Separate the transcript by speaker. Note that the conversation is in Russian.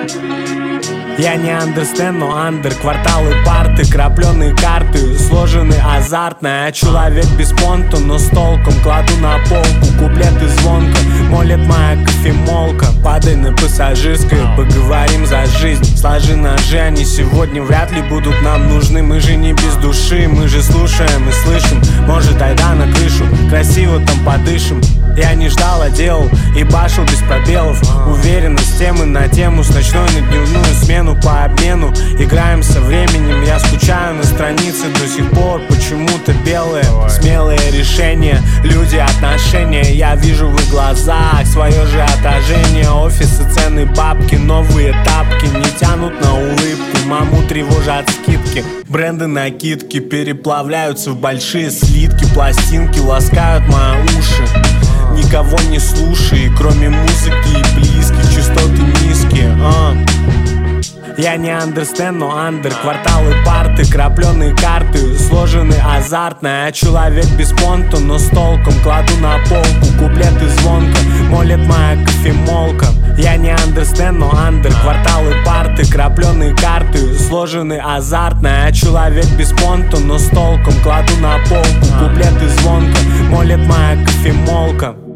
Speaker 1: Я не understand, но андер. Кварталы, парты, крапленые карты, сложены азартно. Я человек без понта, но с толком. Кладу на полку куплеты звонко. Молит моя кофемолка. Падай на пассажирской, поговорим за жизнь. Сложи ножи, они сегодня вряд ли будут нам нужны. Мы же не без души, мы же слушаем и слышим. Может, айда на крышу, красиво там подышим. Я не ждал, а делал и башил без пробелов. Уверенность темы на тему, с ночной на дневную смену. По обмену играем со временем. Я скучаю на странице до сих пор. Почему-то белые, смелые решения, люди, отношения. Я вижу в их глазах свое же отражение. Офисы, цены, бабки, новые тапки не тянут на улыбку. Маму тревожат скидки. Бренды, накидки переплавляются в большие слитки. Пластинки ласкают мои уши. Никого не слушай, кроме музыки и близких. Частоты низкие, Я не understand, но андер. Кварталы, парты, крапленые карты, сложены азартно. Я человек без понта, но с толком. Кладу на полку куплеты звонко. Молит моя кофемолка. Я не understand, но андер. Кварталы, парты, крапленые карты, сложены азартно. Я человек без понта, но с толком. Кладу на полку куплеты звонко. Молит моя кофемолка.